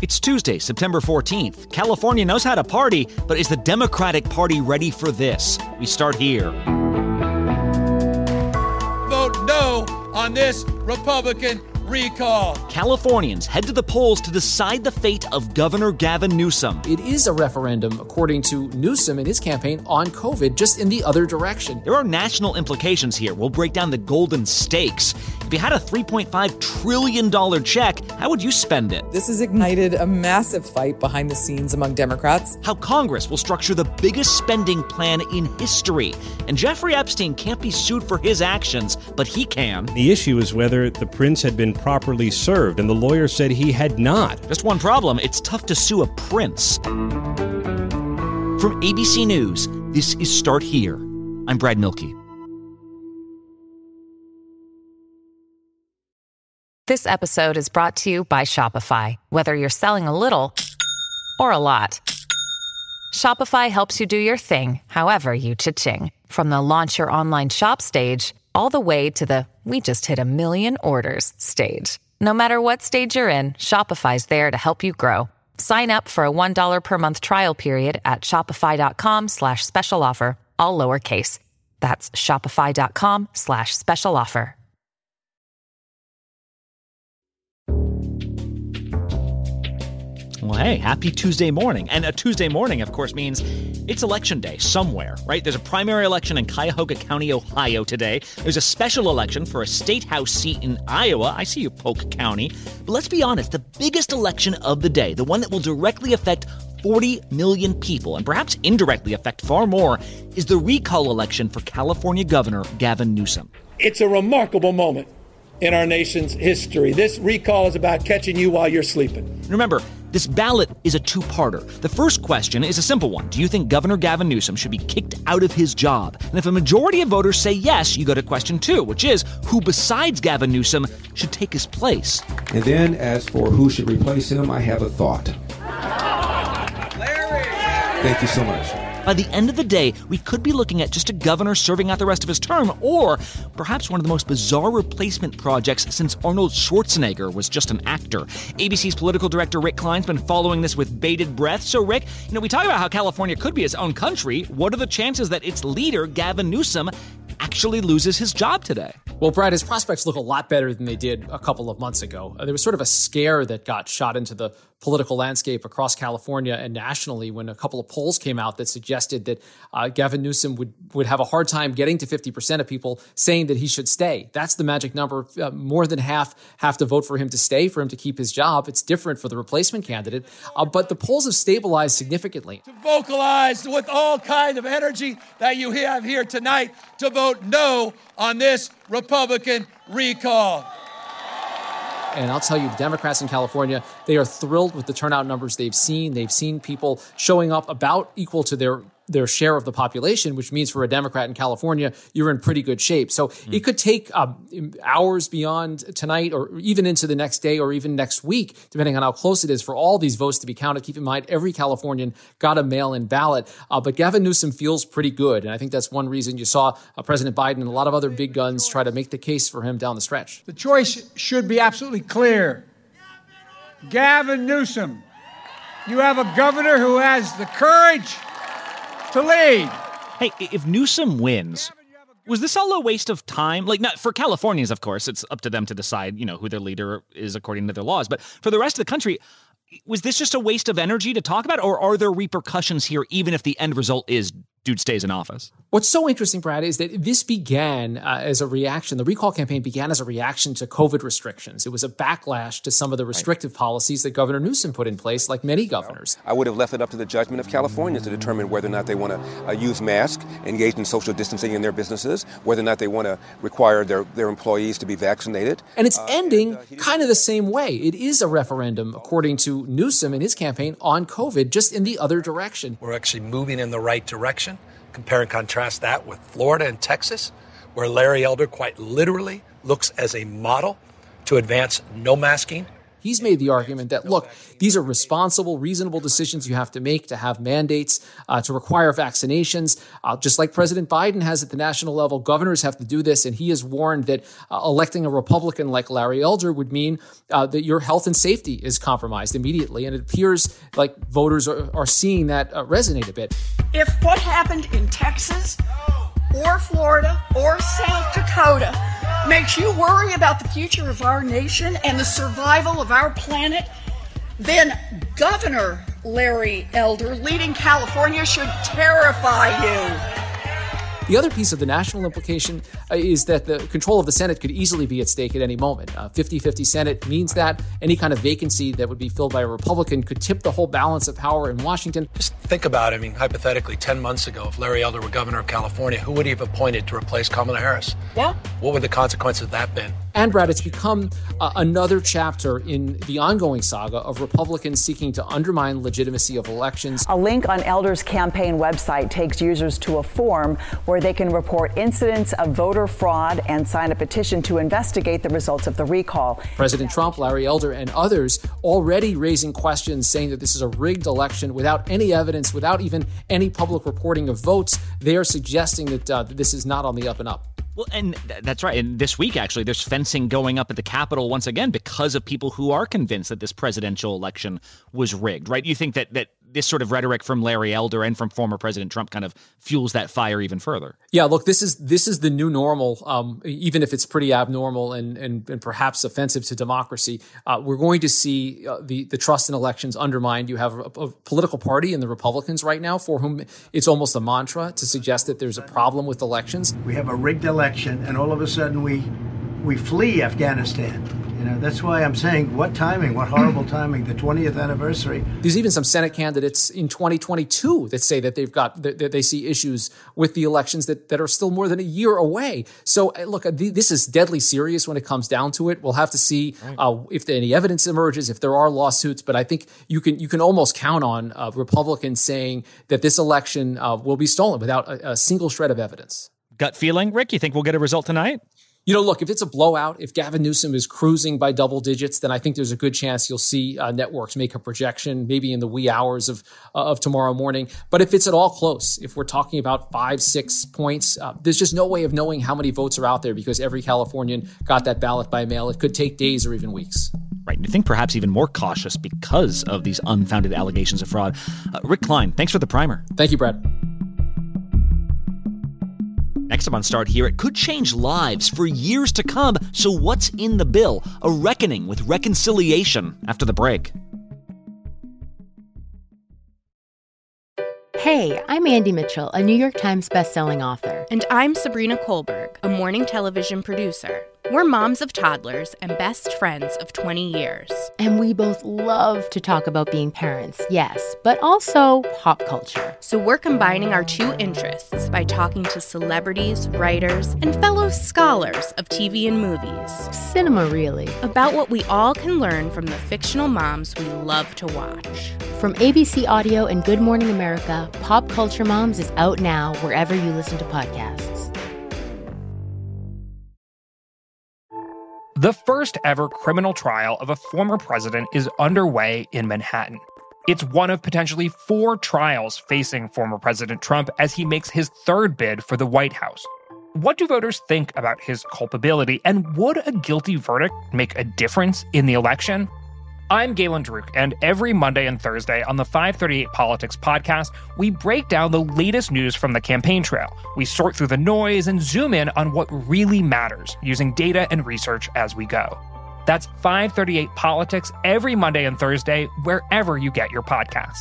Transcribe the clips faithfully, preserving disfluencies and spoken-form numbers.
It's Tuesday, September fourteenth. California knows how to party, but is the Democratic Party ready for this? We start here. Vote no on this Republican recall. Californians head to the polls to decide the fate of Governor Gavin Newsom. It is a referendum, according to Newsom and his campaign, on COVID, just in the other direction. There are national implications here. We'll break down the golden stakes. If you had a three point five trillion dollars check, how would you spend it? This has ignited a massive fight behind the scenes among Democrats. How Congress will structure the biggest spending plan in history. And Jeffrey Epstein can't be sued for his actions, but he can. The issue is whether the prince had been properly served, and the lawyer said he had not. Just one problem, it's tough to sue a prince. From A B C News, this is Start Here. I'm Brad Milkey. This episode is brought to you by Shopify. Whether you're selling a little or a lot, Shopify helps you do your thing, however you cha-ching. From the launch your online shop stage, all the way to the we just hit a million orders stage. No matter what stage you're in, Shopify's there to help you grow. Sign up for a one dollar per month trial period at shopify.com slash special offer, all lowercase. That's shopify.com slash special offer. Well, hey, happy Tuesday morning. And a Tuesday morning, of course, means it's election day somewhere, right? There's a primary election in Cuyahoga County, Ohio today. There's a special election for a state house seat in Iowa. I see you, Polk County. But let's be honest, the biggest election of the day, the one that will directly affect forty million people and perhaps indirectly affect far more, is the recall election for California Governor Gavin Newsom. It's a remarkable moment in our nation's history. This recall is about catching you while you're sleeping. Remember, this ballot is a two-parter. The first question is a simple one. Do you think Governor Gavin Newsom should be kicked out of his job? And if a majority of voters say yes, you go to question two, which is who besides Gavin Newsom should take his place? And then as for who should replace him, I have a thought. Larry! Thank you so much. By the end of the day, we could be looking at just a governor serving out the rest of his term, or perhaps one of the most bizarre replacement projects since Arnold Schwarzenegger was just an actor. A B C's political director Rick Klein's been following this with bated breath. So Rick, you know, we talk about how California could be its own country. What are the chances that its leader, Gavin Newsom, actually loses his job today? Well, Brad, his prospects look a lot better than they did a couple of months ago. Uh, there was sort of a scare that got shot into the political landscape across California and nationally when a couple of polls came out that suggested that uh, Gavin Newsom would, would have a hard time getting to fifty percent of people saying that he should stay. That's the magic number. Uh, more than half have to vote for him to stay, for him to keep his job. It's different for the replacement candidate. Uh, but the polls have stabilized significantly. To vocalize with all kind of energy that you have here tonight to vote no on this Republican recall. And I'll tell you, the Democrats in California, they are thrilled with the turnout numbers they've seen. They've seen people showing up about equal to their their share of the population, which means for a Democrat in California, you're in pretty good shape. So mm. it could take um, hours beyond tonight or even into the next day or even next week, depending on how close it is for all these votes to be counted. Keep in mind, every Californian got a mail-in ballot. Uh, but Gavin Newsom feels pretty good. And I think that's one reason you saw uh, President Biden and a lot of other big guns try to make the case for him down the stretch. The choice should be absolutely clear. Gavin Newsom, you have a governor who has the courage to lead. Hey, if Newsom wins, was this all a waste of time? Like, not for Californians, of course, it's up to them to decide, you know, who their leader is according to their laws. But for the rest of the country, was this just a waste of energy to talk about? Or are there repercussions here, even if the end result is dude stays in office? What's so interesting, Brad, is that this began uh, as a reaction. The recall campaign began as a reaction to COVID restrictions. It was a backlash to some of the restrictive right. policies that Governor Newsom put in place, like many governors. I would have left it up to the judgment of Californians to determine whether or not they want to uh, use masks, engage in social distancing in their businesses, whether or not they want to require their, their employees to be vaccinated. And it's uh, ending and, uh, kind of the same way. It is a referendum, according to Newsom and his campaign, on COVID, just in the other direction. We're actually moving in the right direction. Compare and contrast that with Florida and Texas, where Larry Elder quite literally looks as a model to advance no masking He's made the argument that, look, these are responsible, reasonable decisions you have to make to have mandates, uh, to require vaccinations. Uh, just like President Biden has at the national level, governors have to do this. And he has warned that uh, electing a Republican like Larry Elder would mean uh, that your health and safety is compromised immediately. And it appears like voters are, are seeing that uh, resonate a bit. If what happened in Texas or Florida or South Dakota makes you worry about the future of our nation and the survival of our planet, then Governor Larry Elder leading California should terrify you. The other piece of the national implication uh, is that the control of the Senate could easily be at stake at any moment. Uh, fifty-fifty Senate means that any kind of vacancy that would be filled by a Republican could tip the whole balance of power in Washington. Just think about it. I mean, hypothetically, ten months ago, if Larry Elder were governor of California, who would he have appointed to replace Kamala Harris? Yeah. What would the consequences of that been? And, Brad, it's become uh, another chapter in the ongoing saga of Republicans seeking to undermine legitimacy of elections. A link on Elder's campaign website takes users to a form where they can report incidents of voter fraud and sign a petition to investigate the results of the recall. President Trump, Larry Elder, and others already raising questions, saying that this is a rigged election without any evidence, without even any public reporting of votes. They are suggesting that, uh, that this is not on the up and up. Well, and th- that's right. And this week, actually, there's fencing going up at the Capitol once again because of people who are convinced that this presidential election was rigged, right? You think that that this sort of rhetoric from Larry Elder and from former President Trump kind of fuels that fire even further? Yeah, look, this is this is the new normal, um, even if it's pretty abnormal and and, and perhaps offensive to democracy. Uh, we're going to see uh, the, the trust in elections undermined. You have a, a political party in the Republicans right now for whom it's almost a mantra to suggest that there's a problem with elections. We have a rigged election, and all of a sudden we we flee Afghanistan. You know, that's why I'm saying, what timing, what horrible timing, the twentieth anniversary. There's even some Senate candidates in twenty twenty-two that say that they've got, that they see issues with the elections that, that are still more than a year away. So look, this is deadly serious when it comes down to it. We'll have to see uh, if any evidence emerges, if there are lawsuits. But I think you can you can almost count on uh, Republicans saying that this election uh, will be stolen without a, a single shred of evidence. Gut feeling, Rick, you think we'll get a result tonight? You know, look, if it's a blowout, if Gavin Newsom is cruising by double digits, then I think there's a good chance you'll see uh, networks make a projection, maybe in the wee hours of uh, of tomorrow morning. But if it's at all close, if we're talking about five, six points, uh, there's just no way of knowing how many votes are out there because every Californian got that ballot by mail. It could take days or even weeks. Right. And I think perhaps even more cautious because of these unfounded allegations of fraud. Uh, Rick Klein, thanks for the primer. Thank you, Brad. Next up on Start Here, it could change lives for years to come. So what's in the bill? A reckoning with reconciliation after the break. Hey, I'm Andy Mitchell, a New York Times bestselling author. And I'm Sabrina Kohlberg, a morning television producer. We're moms of toddlers and best friends of twenty years. And we both love to talk about being parents, yes, but also pop culture. So we're combining our two interests by talking to celebrities, writers, and fellow scholars of T V and movies. Cinema, really. About what we all can learn from the fictional moms we love to watch. From A B C Audio and Good Morning America, Pop Culture Moms is out now wherever you listen to podcasts. The first ever criminal trial of a former president is underway in Manhattan. It's one of potentially four trials facing former President Trump as he makes his third bid for the White House. What do voters think about his culpability, and would a guilty verdict make a difference in the election? I'm Galen Druk, and every Monday and Thursday on the five thirty-eight Politics podcast, we break down the latest news from the campaign trail. We sort through the noise and zoom in on what really matters, using data and research as we go. That's five thirty-eight Politics every Monday and Thursday, wherever you get your podcasts.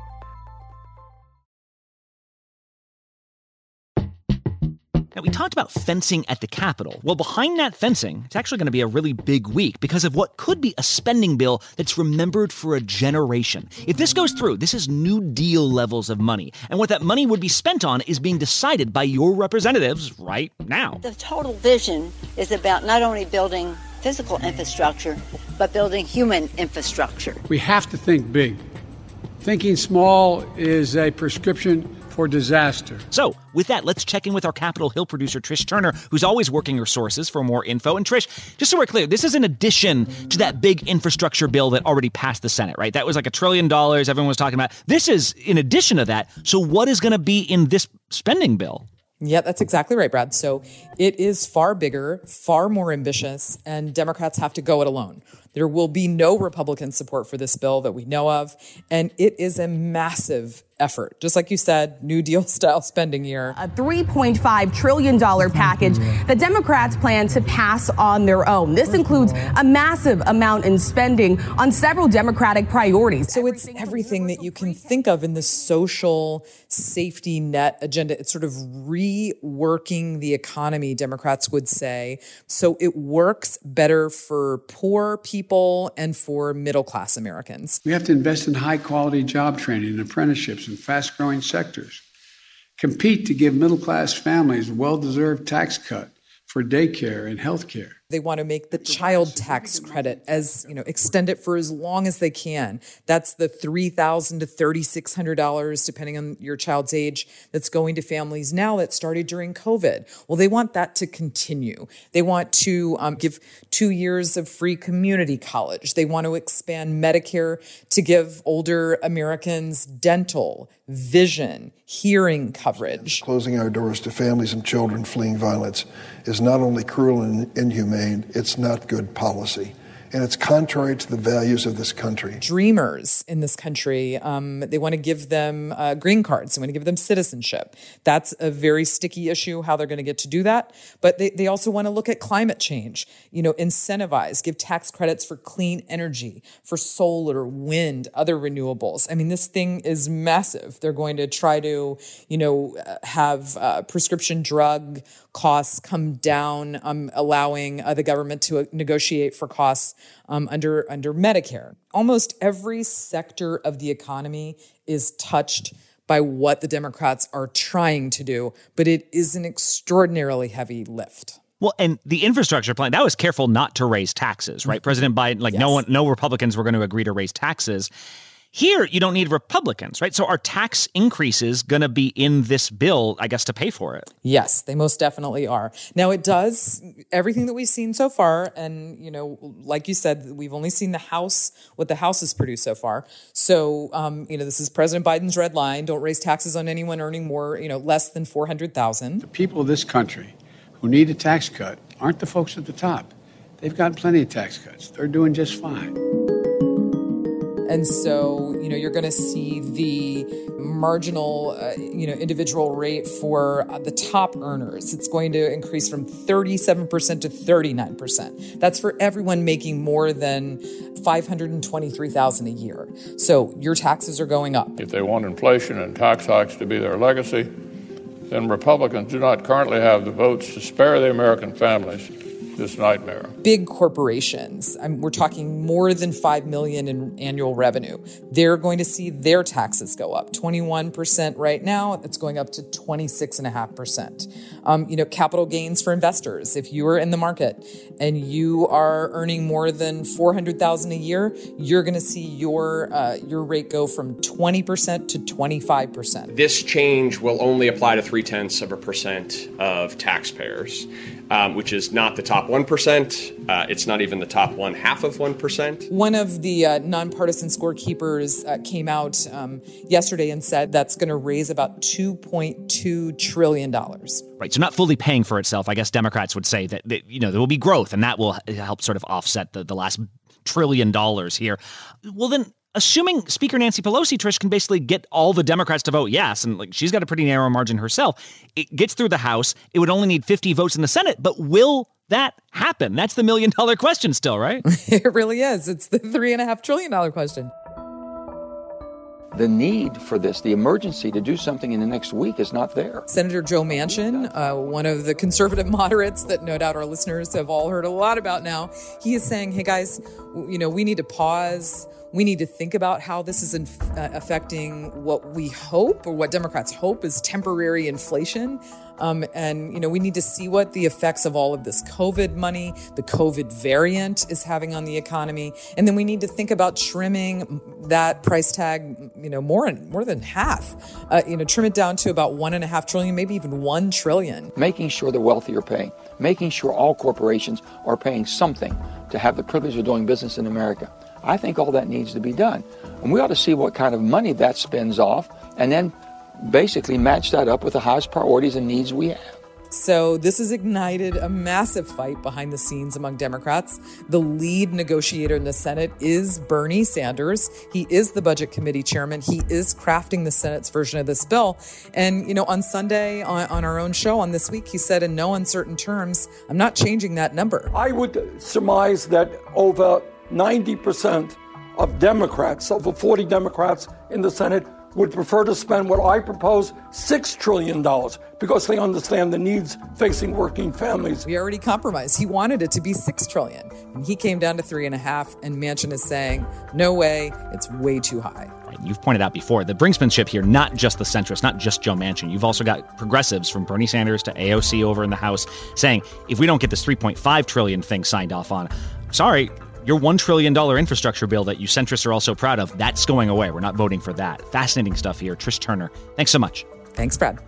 Now, we talked about fencing at the Capitol. Well, behind that fencing, it's actually going to be a really big week because of what could be a spending bill that's remembered for a generation. If this goes through, this is New Deal levels of money. And what that money would be spent on is being decided by your representatives right now. The total vision is about not only building physical infrastructure, but building human infrastructure. We have to think big. Thinking small is a prescription for disaster. So, with that, let's check in with our Capitol Hill producer, Trish Turner, who's always working her sources for more info. And Trish, just so we're clear, this is in addition to that big infrastructure bill that already passed the Senate, right? That was like a trillion dollars everyone was talking about. This is in addition to that. So what is going to be in this spending bill? Yeah, that's exactly right, Brad. So it is far bigger, far more ambitious, and Democrats have to go it alone. There will be no Republican support for this bill that we know of, and it is a massive effort. Just like you said, New Deal-style spending year. A three point five trillion dollars package that Democrats plan to pass on their own. This includes a massive amount in spending on several Democratic priorities. So it's everything that you can think of in the social safety net agenda. It's sort of reworking the economy, Democrats would say, so it works better for poor people and for middle-class Americans. We have to invest in high-quality job training and apprenticeships in fast-growing sectors. Compete to give middle-class families a well-deserved tax cut for daycare and health care. They want to make the child tax credit as, you know, extend it for as long as they can. That's the three thousand dollars to three thousand six hundred dollars, depending on your child's age, that's going to families now that started during COVID. Well, they want that to continue. They want to um, give two years of free community college. They want to expand Medicare to give older Americans dental, vision, hearing coverage. Closing our doors to families and children fleeing violence is not only cruel and inhumane, it's not good policy. And it's contrary to the values of this country. Dreamers in this country, um, they want to give them uh, green cards. They want to give them citizenship. That's a very sticky issue, how they're going to get to do that. But they, they also want to look at climate change, you know, incentivize, give tax credits for clean energy, for solar, wind, other renewables. I mean, this thing is massive. They're going to try to, you know, have uh, prescription drug costs come down, um, allowing uh, the government to uh, negotiate for costs um, under under Medicare. Almost every sector of the economy is touched by what the Democrats are trying to do, but it is an extraordinarily heavy lift. Well, and the infrastructure plan, that was careful not to raise taxes, right? President Biden, like yes. no one, no Republicans were going to agree to raise taxes. Here, you don't need Republicans, right? So are tax increases going to be in this bill, I guess, to pay for it? Yes, they most definitely are. Now, it does, everything that we've seen so far, and, you know, like you said, we've only seen the House, what the House has produced so far. So, um, you know, this is President Biden's red line. Don't raise taxes on anyone earning more, you know, less than four hundred thousand dollars. The people of this country who need a tax cut aren't the folks at the top. They've got plenty of tax cuts. They're doing just fine. And so, you know, you're going to see the marginal, uh, you know, individual rate for uh, the top earners. It's going to increase from thirty-seven percent to thirty-nine percent. That's for everyone making more than five hundred twenty-three thousand dollars a year. So your taxes are going up. If they want inflation and tax hikes to be their legacy, then Republicans do not currently have the votes to spare the American families this nightmare. Big corporations, I'm, we're talking more than five million dollars in annual revenue. They're going to see their taxes go up. twenty-one percent right now, it's going up to twenty-six point five percent. Um, you know, capital gains for investors. If you are in the market and you are earning more than four hundred thousand dollars a year, you're going to see your uh, your rate go from twenty percent to twenty-five percent. This change will only apply to three-tenths of a percent of taxpayers. Um, which is not the top one percent. Uh, it's not even the top one half of one percent. One of the uh, nonpartisan scorekeepers uh, came out um, yesterday and said that's going to raise about two point two trillion dollars. Right. So not fully paying for itself. I guess Democrats would say that, that you know, there will be growth and that will help sort of offset the, the last trillion dollars here. Well, then, assuming Speaker Nancy Pelosi, Trish, can basically get all the Democrats to vote yes, and like she's got a pretty narrow margin herself, it gets through the House. It would only need fifty votes in the Senate, but will that happen? That's the million dollar question still, right? It really is. It's the three and a half trillion dollar question. The need for this, the emergency to do something in the next week is not there. Senator Joe Manchin, uh, one of the conservative moderates that no doubt our listeners have all heard a lot about now, he is saying, hey guys, you know, we need to pause. We need to think about how this is inf- uh, affecting what we hope, or what Democrats hope is temporary inflation. Um, and, you know, we need to see what the effects of all of this COVID money, the COVID variant is having on the economy. And then we need to think about trimming that price tag, you know, more, more than half, uh, you know, trim it down to about one and a half trillion, maybe even one trillion. Making sure the wealthy are paying, making sure all corporations are paying something to have the privilege of doing business in America. I think all that needs to be done. And we ought to see what kind of money that spends off, and then basically match that up with the highest priorities and needs we have. So this has ignited a massive fight behind the scenes among Democrats. The lead negotiator in the Senate is Bernie Sanders. He is the Budget Committee chairman. He is crafting the Senate's version of this bill. And, you know, on Sunday on, on our own show on This Week, he said in no uncertain terms, I'm not changing that number. I would surmise that over ninety percent of Democrats, over forty Democrats in the Senate, would prefer to spend what I propose, six trillion dollars, because they understand the needs facing working families. We already compromised. He wanted it to be six trillion dollars, and he came down to three and a half, and Manchin is saying, no way, it's way too high. You've pointed out before, the brinksmanship here, not just the centrists, not just Joe Manchin. You've also got progressives from Bernie Sanders to A O C over in the House saying, if we don't get this three point five trillion dollars thing signed off on, sorry, your one trillion dollars infrastructure bill that you centrists are all so proud of, that's going away. We're not voting for that. Fascinating stuff here. Trish Turner, thanks so much. Thanks, Brad.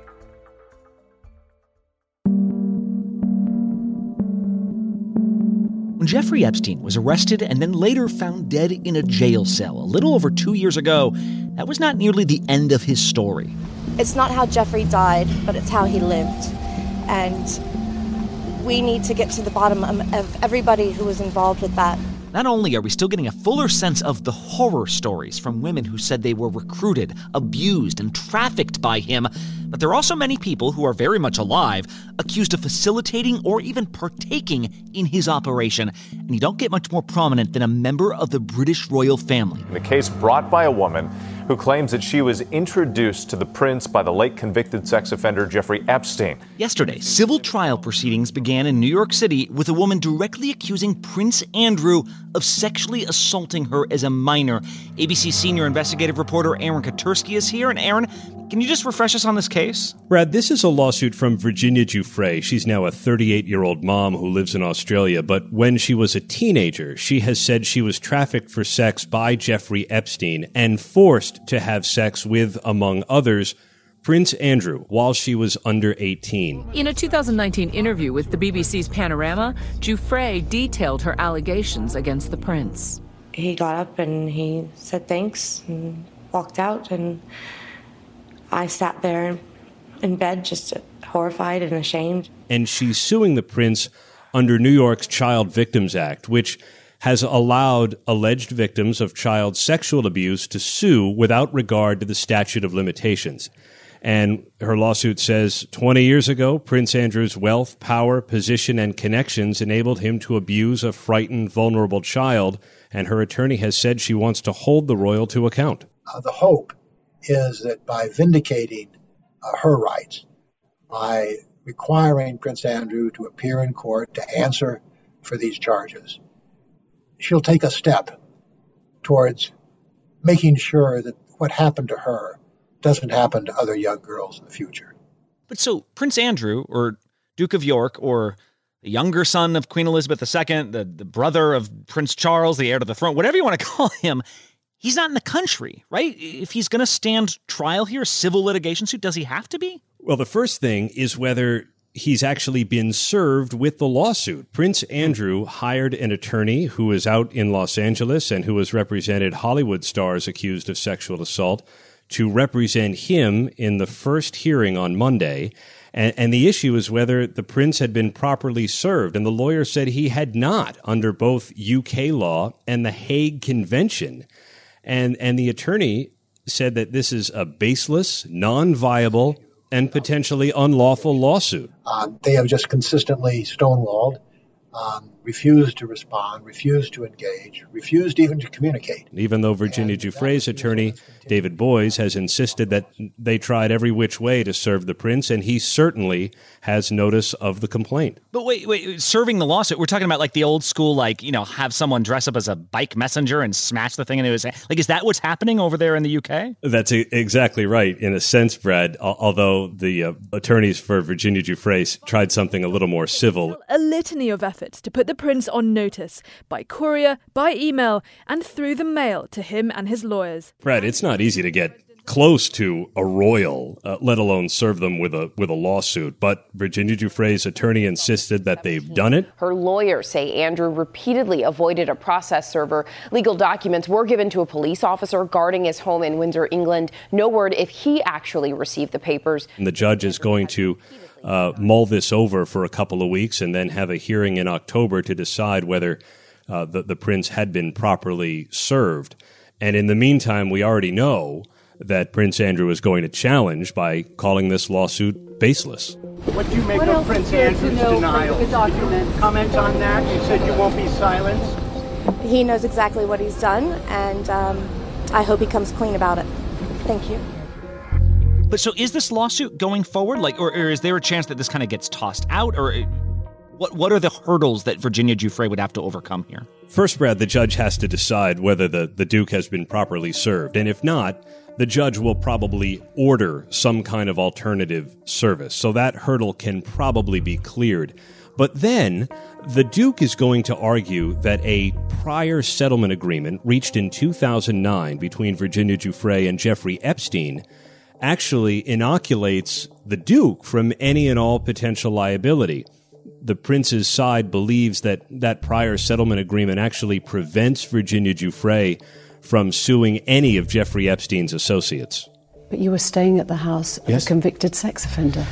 When Jeffrey Epstein was arrested and then later found dead in a jail cell a little over two years ago, that was not nearly the end of his story. It's not how Jeffrey died, but it's how he lived. And we need to get to the bottom of everybody who was involved with that. Not only are we still getting a fuller sense of the horror stories from women who said they were recruited, abused, and trafficked by him, but there are also many people who are very much alive accused of facilitating or even partaking in his operation. And you don't get much more prominent than a member of the British royal family. The case brought by a woman who claims that she was introduced to the prince by the late convicted sex offender Jeffrey Epstein. Yesterday, civil trial proceedings began in New York City with a woman directly accusing Prince Andrew of sexually assaulting her as a minor. A B C senior investigative reporter Aaron Katursky is here. And Aaron, can you just refresh us on this case? Brad, this is a lawsuit from Virginia Giuffre. She's now a thirty-eight-year-old mom who lives in Australia. But when she was a teenager, she has said she was trafficked for sex by Jeffrey Epstein and forced to have sex with, among others, Prince Andrew while she was under eighteen. In a two thousand nineteen interview with the B B C's Panorama, Giuffre detailed her allegations against the prince. He got up and he said thanks and walked out, and I sat there in bed just horrified and ashamed. And she's suing the prince under New York's Child Victims Act, which has allowed alleged victims of child sexual abuse to sue without regard to the statute of limitations. And her lawsuit says twenty years ago, Prince Andrew's wealth, power, position, and connections enabled him to abuse a frightened, vulnerable child, and her attorney has said she wants to hold the royal to account. Uh, the hope is that by vindicating uh, her rights, by requiring Prince Andrew to appear in court to answer for these charges, she'll take a step towards making sure that what happened to her doesn't happen to other young girls in the future. But so Prince Andrew, or Duke of York, or the younger son of Queen Elizabeth the Second, the, the brother of Prince Charles, the heir to the throne, whatever you want to call him, he's not in the country, right? If he's going to stand trial here, civil litigation suit, does he have to be? Well, the first thing is whether he's actually been served with the lawsuit. Prince Andrew hired an attorney who is out in Los Angeles and who has represented Hollywood stars accused of sexual assault to represent him in the first hearing on Monday. And, and the issue is whether the prince had been properly served. And the lawyer said he had not under both U K law and the Hague Convention. And, and the attorney said that this is a baseless, non-viable, and potentially unlawful lawsuit. Uh, they have just consistently stonewalled um, refused to respond, refused to engage, refused even to communicate. Even though Virginia Giuffre's attorney, David Boies, has insisted that they tried every which way to serve the prince, and he certainly has notice of the complaint. But wait, wait, serving the lawsuit, we're talking about like the old school, like, you know, have someone dress up as a bike messenger and smash the thing into his hand. Like, is that what's happening over there in the U K? That's a- exactly right, in a sense, Brad, al- although the uh, attorneys for Virginia Giuffre tried something a little more civil. A litany of efforts to put the prince on notice, by courier, by email, and through the mail to him and his lawyers. Brad, it's not easy to get close to a royal, uh, let alone serve them with a with a lawsuit. But Virginia Giuffre's attorney insisted that they've done it. Her lawyers say Andrew repeatedly avoided a process server. Legal documents were given to a police officer guarding his home in Windsor, England. No word if he actually received the papers. And the judge is going to uh, mull this over for a couple of weeks and then have a hearing in October to decide whether uh, the, the prince had been properly served. And in the meantime, we already know that Prince Andrew is going to challenge by calling this lawsuit baseless. What do you make what of Prince Andrew's denial? Comment on that? You said you won't be silenced. He knows exactly what he's done, and um, I hope he comes clean about it. Thank you. But so is this lawsuit going forward? Like, or, or is there a chance that this kind of gets tossed out? Or what what are the hurdles that Virginia Giuffre would have to overcome here? First, Brad, the judge has to decide whether the, the Duke has been properly served. And if not, the judge will probably order some kind of alternative service. So that hurdle can probably be cleared. But then the Duke is going to argue that a prior settlement agreement reached in two thousand nine between Virginia Giuffre and Jeffrey Epstein actually inoculates the Duke from any and all potential liability. The prince's side believes that that prior settlement agreement actually prevents Virginia Giuffre from suing any of Jeffrey Epstein's associates. But you were staying at the house of yes. a convicted sex offender.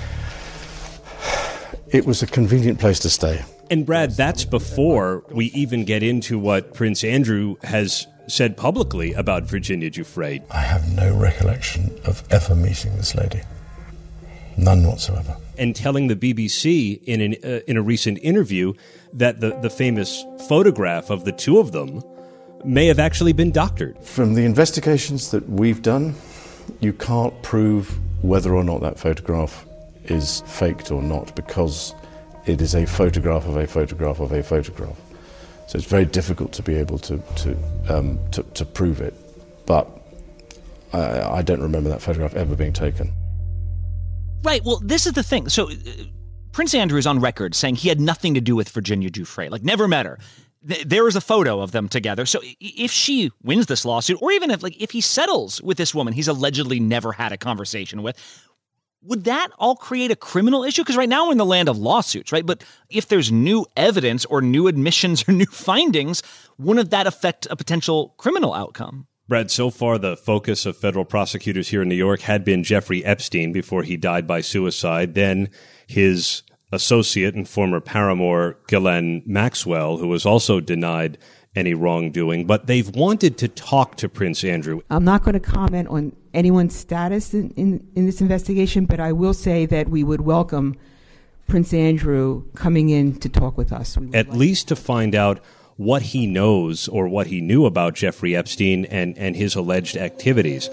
It was a convenient place to stay. And Brad, that's before we even get into what Prince Andrew has said publicly about Virginia Giuffre. I have no recollection of ever meeting this lady. None whatsoever. And telling the B B C in an, uh, in a recent interview that the, the famous photograph of the two of them may have actually been doctored. From the investigations that we've done, you can't prove whether or not that photograph is faked or not, because it is a photograph of a photograph of a photograph. So it's very difficult to be able to to um, to, to prove it. But I, I don't remember that photograph ever being taken. Right. Well, this is the thing. So uh, Prince Andrew is on record saying he had nothing to do with Virginia Giuffre, like never met her. Th- there is a photo of them together. So if she wins this lawsuit, or even if like if he settles with this woman he's allegedly never had a conversation with, would that all create a criminal issue? Because right now we're in the land of lawsuits, right? But if there's new evidence or new admissions or new findings, wouldn't that affect a potential criminal outcome? Brad, so far the focus of federal prosecutors here in New York had been Jeffrey Epstein before he died by suicide, then his associate and former paramour, Ghislaine Maxwell, who was also denied any wrongdoing. But they've wanted to talk to Prince Andrew. I'm not going to comment on anyone's status in, in, in this investigation, but I will say that we would welcome Prince Andrew coming in to talk with us. At like least to find out what he knows or what he knew about Jeffrey Epstein and, and his alleged activities.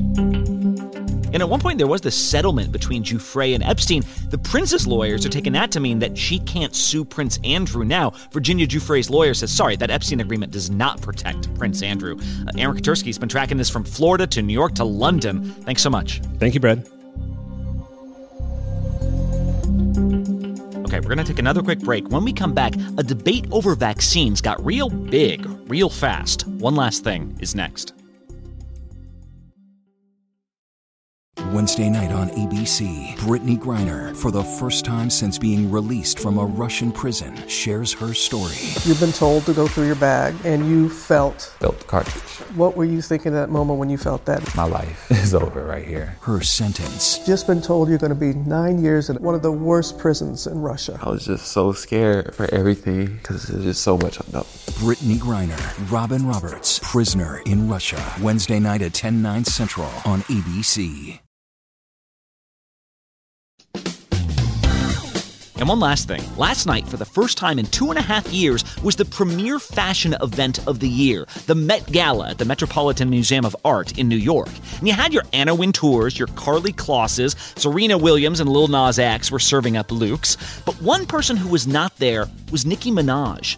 And at one point, there was this settlement between Giuffre and Epstein. The prince's lawyers are taking that to mean that she can't sue Prince Andrew now. Virginia Giuffre's lawyer says, sorry, that Epstein agreement does not protect Prince Andrew. Uh, Aaron Katersky's been tracking this from Florida to New York to London. Thanks so much. Thank you, Brad. Okay, we're going to take another quick break. When we come back, a debate over vaccines got real big, real fast. One Last Thing is next. Wednesday night on A B C, Brittany Griner, for the first time since being released from a Russian prison, shares her story. You've been told to go through your bag, and you felt... Felt the cartridge. What were you thinking at that moment when you felt that? My life is over right here. Her sentence. Just been told you're going to be nine years in one of the worst prisons in Russia. I was just so scared for everything, because there's just so much unknown. Brittany Griner, Robin Roberts, Prisoner in Russia. Wednesday night at ten, nine Central on A B C. And one last thing. Last night, for the first time in two and a half years, was the premier fashion event of the year, the Met Gala at the Metropolitan Museum of Art in New York. And you had your Anna Wintours, your Carly Klosses, Serena Williams and Lil Nas X were serving up Lukes. But one person who was not there was Nicki Minaj.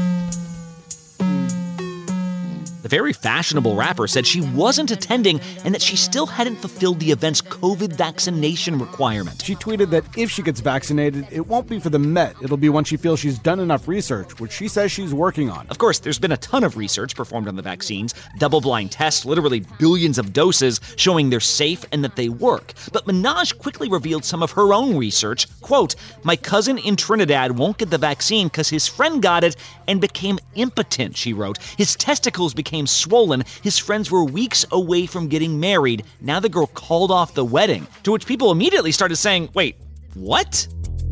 The very fashionable rapper said she wasn't attending and that she still hadn't fulfilled the event's COVID vaccination requirement. She tweeted that if she gets vaccinated, it won't be for the Met. It'll be when she feels she's done enough research, which she says she's working on. Of course, there's been a ton of research performed on the vaccines, double-blind tests, literally billions of doses showing they're safe and that they work. But Minaj quickly revealed some of her own research. Quote, "My cousin in Trinidad won't get the vaccine because his friend got it and became impotent," she wrote. "His testicles became swollen. His friends were weeks away from getting married. Now the girl called off the wedding." To which people immediately started saying, wait, what?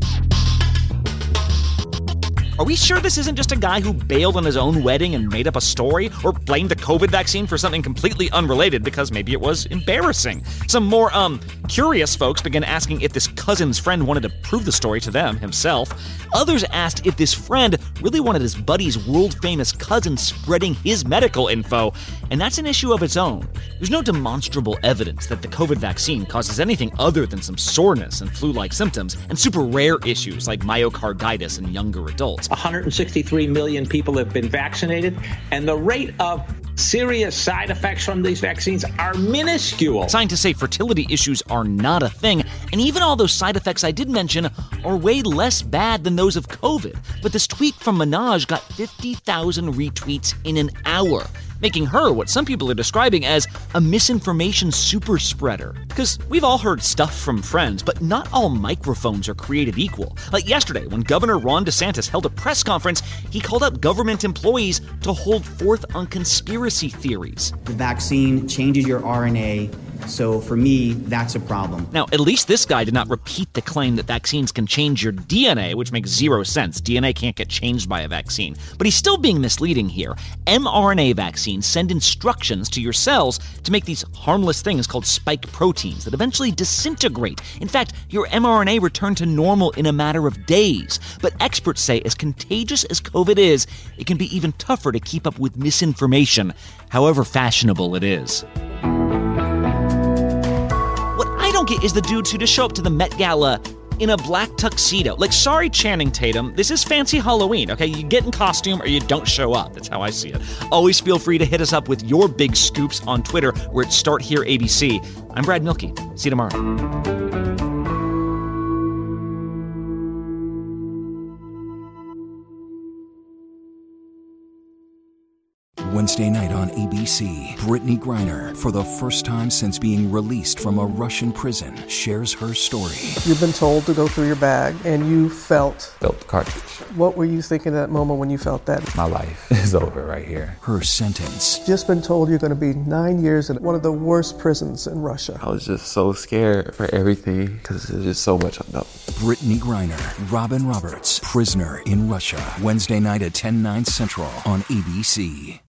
Are we sure this isn't just a guy who bailed on his own wedding and made up a story, or blamed the COVID vaccine for something completely unrelated because maybe it was embarrassing? Some more, um, curious folks began asking if this cousin's friend wanted to prove the story to them himself. Others asked if this friend really wanted his buddy's world-famous cousin spreading his medical info, and that's an issue of its own. There's no demonstrable evidence that the COVID vaccine causes anything other than some soreness and flu-like symptoms, and super rare issues like myocarditis in younger adults. one hundred sixty-three million people have been vaccinated, and the rate of serious side effects from these vaccines are minuscule. Scientists say fertility issues are not a thing, and even all those side effects I did mention are way less bad than those of COVID. But this tweet from Minaj got fifty thousand retweets in an hour, making her what some people are describing as a misinformation super spreader. Because we've all heard stuff from friends, but not all microphones are created equal. Like yesterday, when Governor Ron DeSantis held a press conference, he called up government employees to hold forth on conspiracy theories. The vaccine changes your R N A, so for me, that's a problem. Now, at least this guy did not repeat the claim that vaccines can change your D N A, which makes zero sense. D N A can't get changed by a vaccine. But he's still being misleading here. mRNA vaccines send instructions to your cells to make these harmless things called spike proteins that eventually disintegrate. In fact, your mRNA returned to normal in a matter of days. But experts say as contagious as COVID is, it can be even tougher to keep up with misinformation, however fashionable it is. What I don't get is the dudes who just show up to the Met Gala in a black tuxedo. Like, sorry, Channing Tatum, this is fancy Halloween, okay? You get in costume or you don't show up. That's how I see it. Always feel free to hit us up with your big scoops on Twitter, where it's Start Here A B C. I'm Brad Milkey. See you tomorrow. Wednesday night on A B C, Brittany Griner, for the first time since being released from a Russian prison, shares her story. You've been told to go through your bag, and you felt... Felt the cartridge. What were you thinking at that moment when you felt that? My life is over right here. Her sentence. Just been told you're going to be nine years in one of the worst prisons in Russia. I was just so scared for everything because there's just so much unknown. Brittany Griner, Robin Roberts, Prisoner in Russia. Wednesday night at ten, nine Central on A B C.